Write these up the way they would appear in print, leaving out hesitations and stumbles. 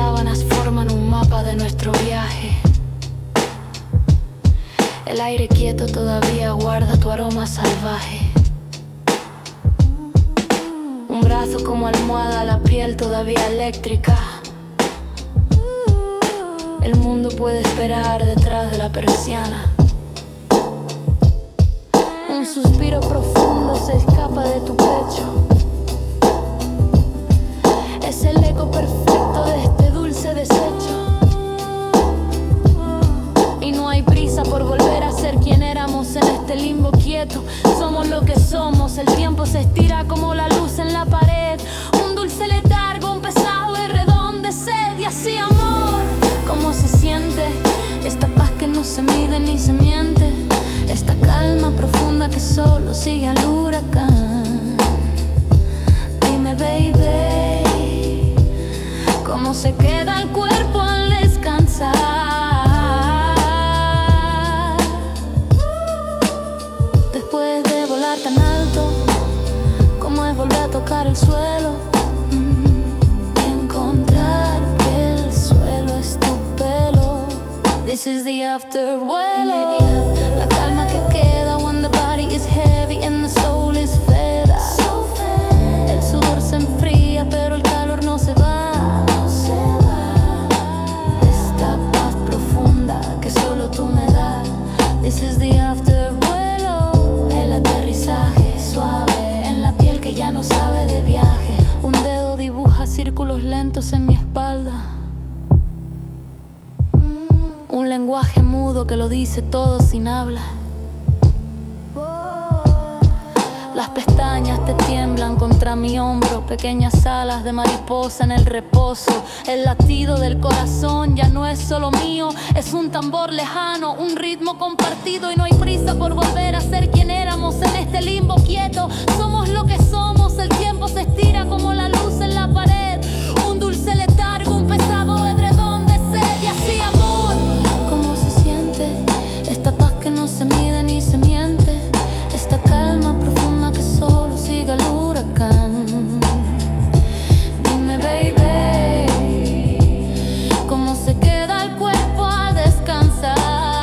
sábanas forman un mapa de nuestro viaje. El aire quieto todavía guarda tu aroma salvaje. Un brazo como almohada, la piel todavía eléctrica. El mundo puede esperar detrás de la persiana. Un suspiro profundo se escapa de tu pecho. Es el eco perfecto de este dulce desecho. Y no hay prisa por volver a ser quien éramos en este limbo quieto. Somos lo que somos, el tiempo se estira como la luz en la pared. Un dulce letargo, un pesado herredón de sed y así amor. ¿Cómo se siente esta paz que no se mide ni se miente? Esta calma profunda que solo sigue al huracán. Dime baby, ¿cómo se queda el cuerpo al descansar? Después de volar tan alto, ¿cómo es volver a tocar el suelo? Encontrar que el suelo es tu pelo. This is the afterwell. La calma que queda when the body is heavy and the soul is fed up. El sudor se enfría pero el calor no se va. Esta paz profunda que solo tú me das. This is the aftervuelo. El aterrizaje suave en la piel que ya no sabe de viaje. Un dedo dibuja círculos lentos en mi espalda. Un lenguaje mudo que lo dice todo sin habla. Las pestañas te tiemblan contra mi hombro, pequeñas alas de mariposa en el reposo. El latido del corazón ya no es solo mío, es un tambor lejano, un ritmo compartido. Y no hay prisa por volver a ser quien éramos en este limbo quieto. Somos lo que somos, el tiempo se estira como la luz en la pared. Un dulce letargo, un pesado edredón de sed y así amor. ¿Cómo se siente esta paz que no se mide ni se miente? Esta calma profunda que solo sigue al huracán. Dime baby, ¿cómo se queda el cuerpo al descansar?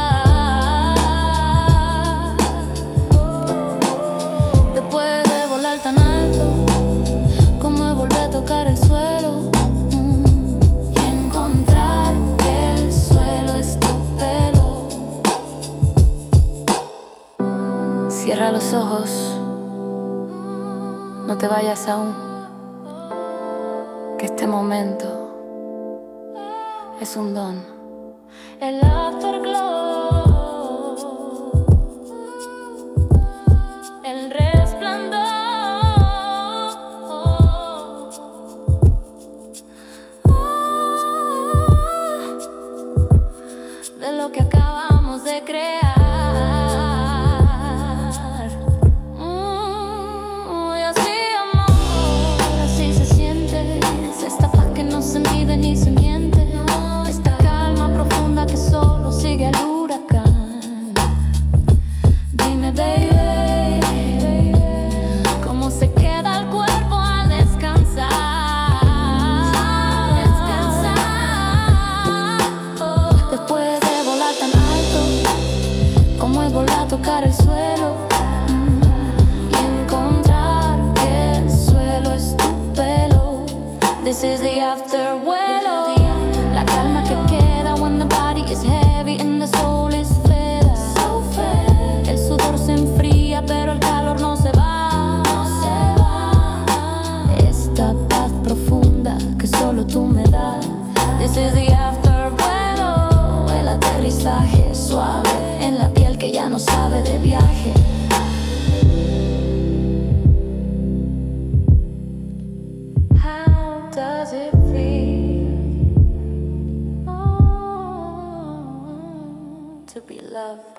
Después de volar tan alto, ¿cómo es volver a tocar el suelo? Y encontrar que el suelo es tu pelo. Cierra los ojos, no te vayas aún, que este momento es un don. El afterglow, el resplandor de lo que acabamos de crear. Ni se miente, esta calma profunda que solo sigue al huracán. Dime baby, ¿cómo se queda el cuerpo al descansar? Después de volar tan alto, ¿cómo es volver a tocar el suelo? Y encontrar que el suelo es tu pelo. This is the afterwell. La calma que queda when the body is heavy and the soul is fed up. El sudor se enfría pero el calor no se va. Esta paz profunda que solo tú me das. This is the afterwell. El aterrizaje suave en la piel que ya no sabe de viaje. Does it feel to be loved?